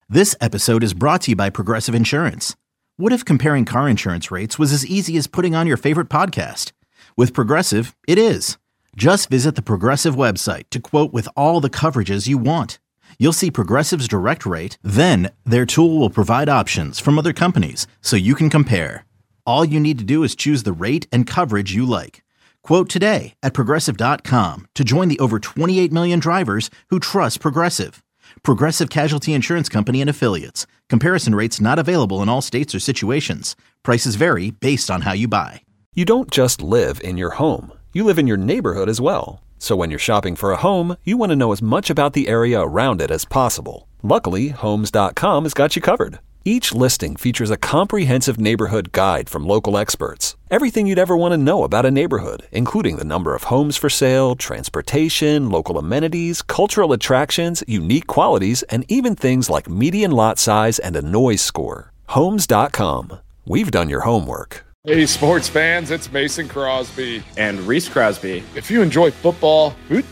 This episode is brought to you by Progressive Insurance. What if comparing car insurance rates was as easy as putting on your favorite podcast? With Progressive, it is. Just visit the Progressive website to quote with all the coverages you want. You'll see Progressive's direct rate, then their tool will provide options from other companies so you can compare. All you need to do is choose the rate and coverage you like. Quote today at Progressive.com to join the over 28 million drivers who trust Progressive. Progressive Casualty Insurance Company and Affiliates. Comparison rates not available in all states or situations. Prices vary based on how you buy. You don't just live in your home. You live in your neighborhood as well. So when you're shopping for a home, you want to know as much about the area around it as possible. Luckily, Homes.com has got you covered. Each listing features a comprehensive neighborhood guide from local experts. Everything you'd ever want to know about a neighborhood, including the number of homes for sale, transportation, local amenities, cultural attractions, unique qualities, and even things like median lot size and a noise score. Homes.com. We've done your homework. Hey, sports fans, it's Mason Crosby. And Reese Crosby. If you enjoy football,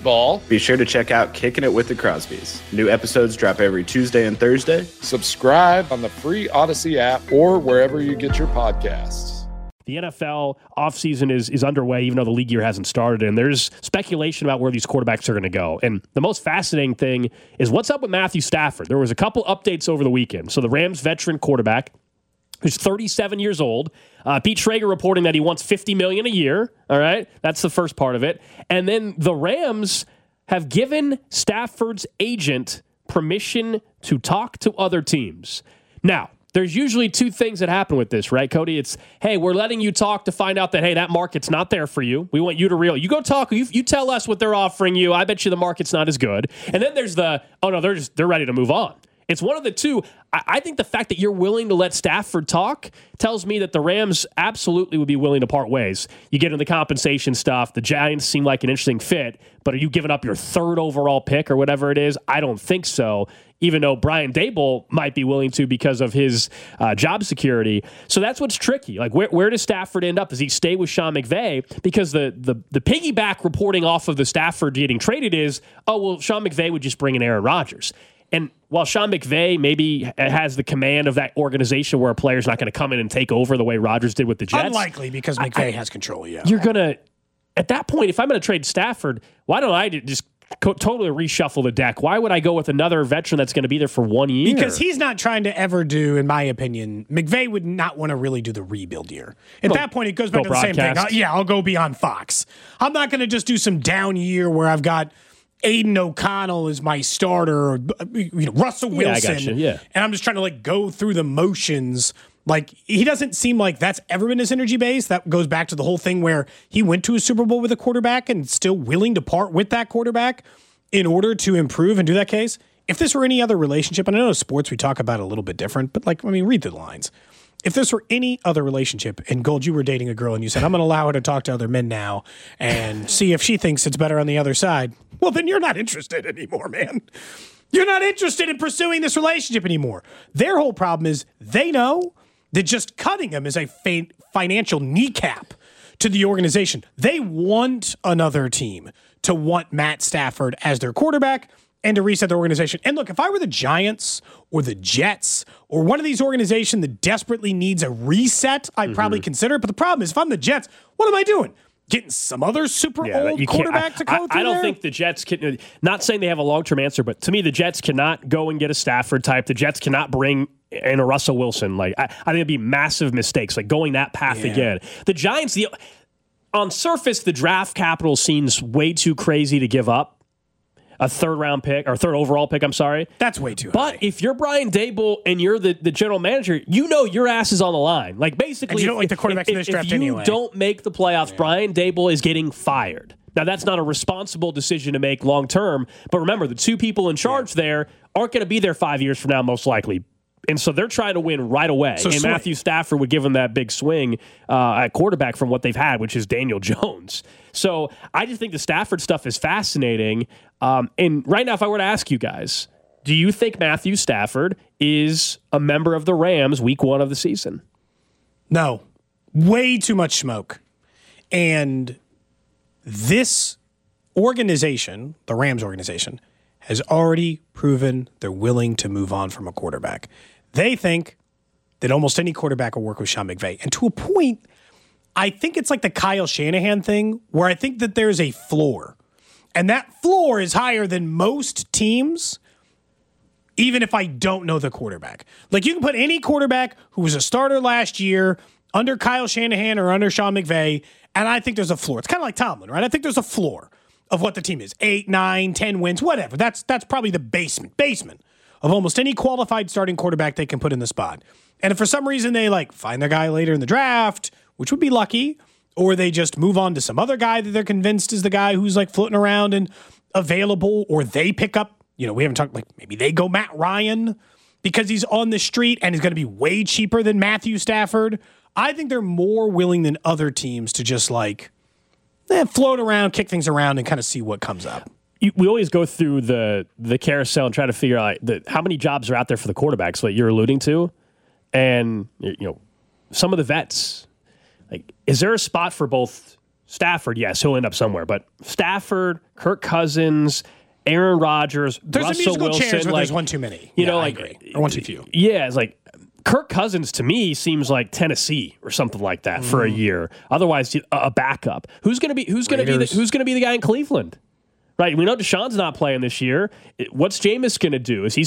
be sure to check out Kicking It with the Crosbys. New episodes drop every Tuesday and Thursday. Subscribe on the free Odyssey app or wherever you get your podcasts. The NFL offseason is underway, even though the league year hasn't started, and there's speculation about where these quarterbacks are going to go. And the most fascinating thing is what's up with Matthew Stafford. There was a couple updates over the weekend. So the Rams veteran quarterback, who's 37 years old. Pete Schrager reporting that he wants $50 million a year. All right, that's the first part of it. And then the Rams have given Stafford's agent permission to talk to other teams. Now, there's usually two things that happen with this, right, Cody? It's, hey, we're letting you talk to find out that, hey, that market's not there for you. We want you to you go talk. You tell us what they're offering you. I bet you the market's not as good. And then there's the, oh no, they're ready to move on. It's one of the two. I think the fact that you're willing to let Stafford talk tells me that the Rams absolutely would be willing to part ways. You get into the compensation stuff. The Giants seem like an interesting fit, but are you giving up your third overall pick or whatever it is? I don't think so, even though Brian Daboll might be willing to because of his job security. So that's what's tricky. Like, where does Stafford end up? Does he stay with Sean McVay? Because the piggyback reporting off of the Stafford getting traded is, oh, well, Sean McVay would just bring in Aaron Rodgers. And while Sean McVay maybe has the command of that organization where a player's not going to come in and take over the way Rodgers did with the Jets. Unlikely, because McVay has control, yeah. You're going to, at that point, if I'm going to trade Stafford, why don't I just totally reshuffle the deck? Why would I go with another veteran that's going to be there for 1 year? Because he's not trying to ever do, in my opinion, McVay would not want to really do the rebuild year. At that point, it goes back to the same thing. I'll go beyond Fox. I'm not going to just do some down year where I've got Aiden O'Connell is my starter, or Russell Wilson, and I'm just trying to go through the motions. Like, he doesn't seem like that's ever been his energy base. That goes back to the whole thing where he went to a Super Bowl with a quarterback and still willing to part with that quarterback in order to improve and do that case. If this were any other relationship, and I know sports we talk about a little bit different, but read the lines. If this were any other relationship, and Gold, you were dating a girl and you said, I'm going to allow her to talk to other men now and see if she thinks it's better on the other side, well, then you're not interested anymore, man. You're not interested in pursuing this relationship anymore. Their whole problem is they know that just cutting him is a financial kneecap to the organization. They want another team to want Matt Stafford as their quarterback and to reset their organization. And look, if I were the Giants or the Jets or one of these organizations that desperately needs a reset, I'd probably consider it. But the problem is, if I'm the Jets, what am I doing? Getting some other super old quarterback to go through I don't think the Jets can, not saying they have a long-term answer, but to me, the Jets cannot go and get a Stafford type. The Jets cannot bring in a Russell Wilson. I think it'd be massive mistakes, going that path again. The Giants, on surface, the draft capital seems way too crazy to give up. A third overall pick, I'm sorry. That's way too high. But if you're Brian Daboll and you're the general manager, your ass is on the line. Basically, and you don't like the quarterbacks in this draft anyway. If you don't make the playoffs, Brian Daboll is getting fired. Now, that's not a responsible decision to make long term, but remember, the two people in charge there aren't going to be there 5 years from now, most likely. And so they're trying to win right away. And Matthew Stafford would give them that big swing at quarterback from what they've had, which is Daniel Jones. So I just think the Stafford stuff is fascinating. And right now, if I were to ask you guys, do you think Matthew Stafford is a member of the Rams week 1 of the season? No. Way too much smoke. And this organization, the Rams organization, has already proven they're willing to move on from a quarterback. They think that almost any quarterback will work with Sean McVay. And to a point, I think it's like the Kyle Shanahan thing, where I think that there's a floor. And that floor is higher than most teams, even if I don't know the quarterback. Like, you can put any quarterback who was a starter last year under Kyle Shanahan or under Sean McVay, and I think there's a floor. It's kind of like Tomlin, right? I think there's a floor of what the team is. 8, 9, 10 wins, whatever. That's probably the basement of almost any qualified starting quarterback they can put in the spot. And if for some reason they find their guy later in the draft, which would be lucky, or they just move on to some other guy that they're convinced is the guy who's floating around and available, or they pick up, we haven't talked, maybe they go Matt Ryan because he's on the street and he's going to be way cheaper than Matthew Stafford. I think they're more willing than other teams to just float around, kick things around, and kind of see what comes up. We always go through the carousel and try to figure out how many jobs are out there for the quarterbacks, what you're alluding to. And, some of the vets, is there a spot for both Stafford? Yes, he'll end up somewhere. But Stafford, Kirk Cousins, Aaron Rodgers, there's Russell a musical Wilson, chairs where there's one too many. I agree. Or one too few. Yeah, it's Kirk Cousins to me seems like Tennessee or something like that for a year. Otherwise, a backup. Who's going to be the guy in Cleveland? Right, we know Deshaun's not playing this year. What's Jameis going to do? Is he?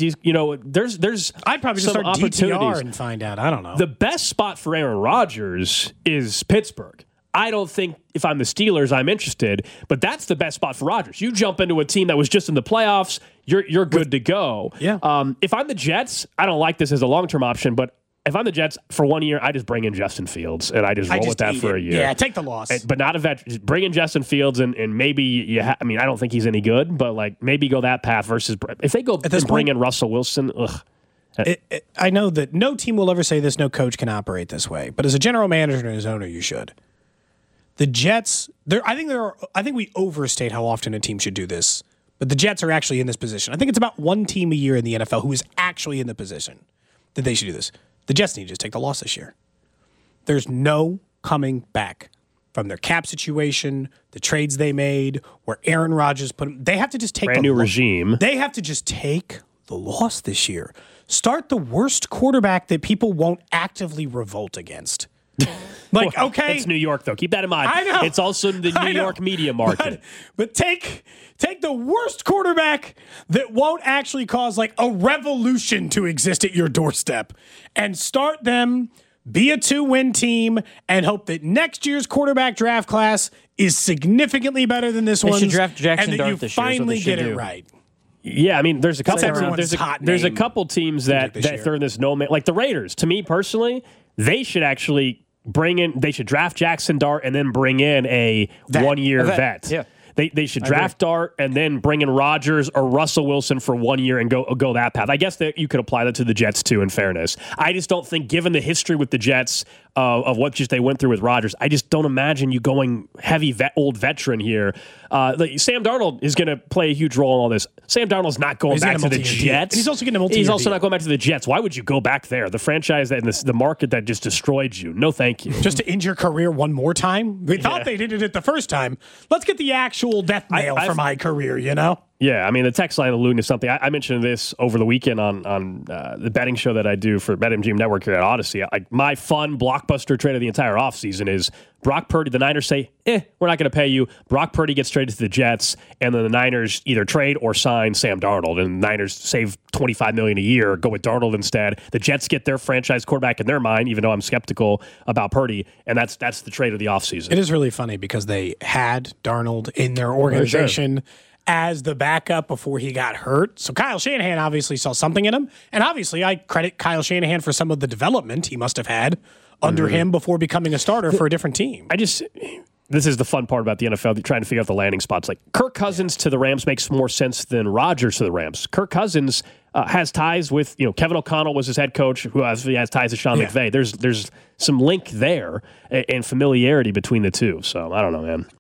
There's. I'd probably just start DTR and find out. I don't know. The best spot for Aaron Rodgers is Pittsburgh. I don't think if I'm the Steelers, I'm interested, but that's the best spot for Rodgers. You jump into a team that was just in the playoffs, you're good to go. Yeah. If I'm the Jets, I don't like this as a long-term option, but if I'm the Jets for 1 year, I just bring in Justin Fields and I just roll with that for a year. Yeah, take the loss. But not a vet. Just bring in Justin Fields and maybe I don't think he's any good, but maybe go that path versus if they go and bring in Russell Wilson. Ugh. I know that no team will ever say this. No coach can operate this way. But as a general manager and as owner, you should. The Jets, I think we overstate how often a team should do this. But the Jets are actually in this position. I think it's about one team a year in the NFL who is actually in the position that they should do this. The Jets need to just take the loss this year. There's no coming back from their cap situation, the trades they made, where Aaron Rodgers put them. They have to just take brand new regime. They have to just take the loss this year. Start the worst quarterback that people won't actively revolt against. Okay. It's New York, though. Keep that in mind. I know. It's also the New York media market. But take the worst quarterback that won't actually cause a revolution to exist at your doorstep and start them, be a 2-win team, and hope that next year's quarterback draft class is significantly better than this one. They should draft Jackson Dart this year. And that you finally get it right. Yeah, there's a couple. There's a couple teams that they're in this no man. Like the Raiders, to me personally, they should actually they should draft Jackson Dart and then bring in a 1-year vet. Yeah. They should draft Dart and then bring in Rodgers or Russell Wilson for 1 year and go that path. I guess that you could apply that to the Jets too, in fairness. I just don't think, given the history with the Jets of what they went through with Rodgers, I just don't imagine you going heavy old veteran here. Sam Darnold is going to play a huge role in all this. Sam Darnold's not going back to the Jets. He's also getting a multi-year He's also deal. not going back to the Jets. Why would you go back there? The franchise and the market that just destroyed you. No, thank you. Just to end your career one more time? We thought they did it the first time. Let's get the actual death nail for my career, Yeah, the text line alluding to something. I mentioned this over the weekend on the betting show that I do for BetMGM Network here at Odyssey. My fun blockbuster trade of the entire offseason is Brock Purdy. The Niners say, we're not going to pay you. Brock Purdy gets traded to the Jets, and then the Niners either trade or sign Sam Darnold, and the Niners save $25 million a year, go with Darnold instead. The Jets get their franchise quarterback in their mind, even though I'm skeptical about Purdy, and that's the trade of the offseason. It is really funny because they had Darnold in their organization as the backup before he got hurt. So Kyle Shanahan obviously saw something in him. And obviously I credit Kyle Shanahan for some of the development he must have had under him before becoming a starter for a different team. This is the fun part about the NFL, trying to figure out the landing spots. Like Kirk Cousins to the Rams makes more sense than Rodgers to the Rams. Kirk Cousins has ties with, Kevin O'Connell was his head coach, who has ties to Sean McVay. There's some link there and familiarity between the two. So I don't know, man.